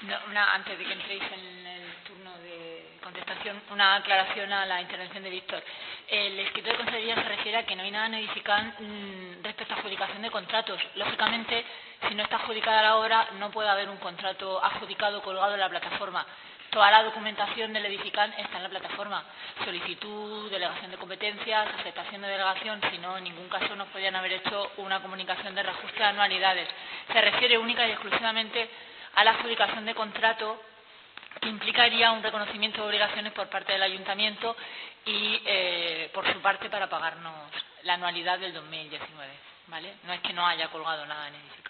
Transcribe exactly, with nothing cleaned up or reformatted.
No, una, antes de que entréis en el turno de contestación, una aclaración a la intervención de Víctor. El escrito de consejería se refiere a que no hay nada en Edifican mmm, respecto a adjudicación de contratos. Lógicamente, si no está adjudicada la obra, no puede haber un contrato adjudicado colgado en la plataforma. Toda la documentación del Edifican está en la plataforma. Solicitud, delegación de competencias, aceptación de delegación. Si no, en ningún caso nos podían haber hecho una comunicación de reajuste de anualidades. Se refiere única y exclusivamente a la adjudicación de contrato, que implicaría un reconocimiento de obligaciones por parte del ayuntamiento y, eh, por su parte, para pagarnos la anualidad del dos mil diecinueve. ¿Vale? No es que no haya colgado nada en el edificio.